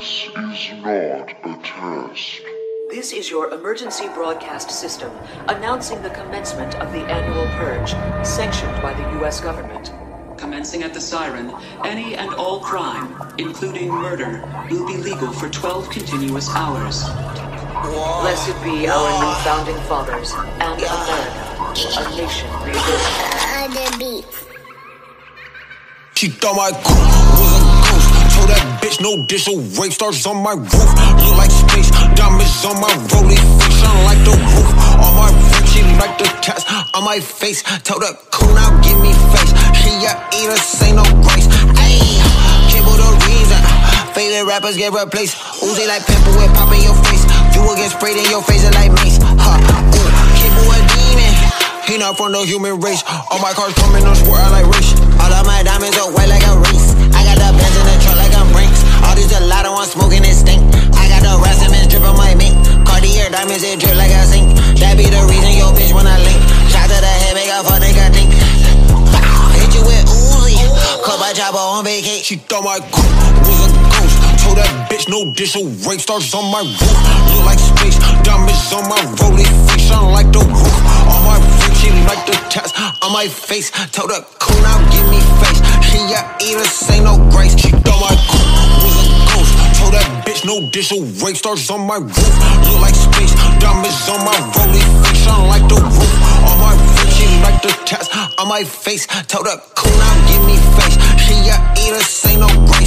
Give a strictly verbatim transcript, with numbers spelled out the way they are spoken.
This is not a test. This is your emergency broadcast system announcing the commencement of the annual purge, sanctioned by the U S government. Commencing at the siren, any and all crime, including murder, will be legal for twelve continuous hours. Blessed be our new founding fathers and America, a nation rebuilt. She thought my crew was a ghost. Told that bitch no dish, so rape stars on my roof. Look like space, diamonds on my rollie face, shine like the roof. On my roof, she like the cats on my face. Told her cool, now give me face. She a eater, say no grace. Ayy, Kimbo the reason. Favorite rappers get replaced. Uzi like pimple with pop in your face. You will get sprayed in your face like mace. Huh, ooh, Kimbo a demon. He not from the human race. All my cars coming on sport, I like race. All of my diamonds are white like a race. I got the Benz in the truck like I'm Brinks. All these gelato on smoking it stink. I got the Rasmus drip on my mink. Cartier diamonds, it drip like a sink. That be the reason your bitch wanna link. Shot to the head, make a fuck nigga think. Hit you with Uzi. Cut my chopper on vacation. She thought my crew was a ghost. Told that bitch no dish, so rape stars on my roof. Look like space, diamonds on my rollie face, shine like the roof. On my roof, she like the tats on my face. Told her cool, now give me face. She a eater, say no grace. She thought my crew was a ghost. Told that bitch no dish, so rape stars on my roof. Look like space, diamonds on my rollie face, shine like the roof. On my roof, she like the tats on my face. Told her cool, now give me face. She a eater, say no grace.